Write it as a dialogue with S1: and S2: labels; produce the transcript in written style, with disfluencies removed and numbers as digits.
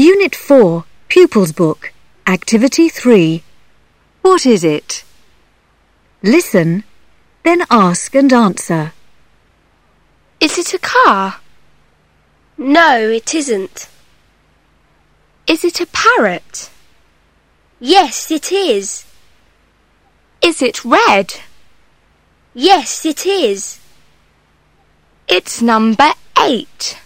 S1: Unit 4, Pupils Book, Activity 3. What is it? Listen, then ask and answer.
S2: Is it a car?
S3: No, it isn't.
S2: Is it a parrot?
S3: Yes, it is.
S2: Is it red?
S3: Yes, it is.
S2: It's number 8.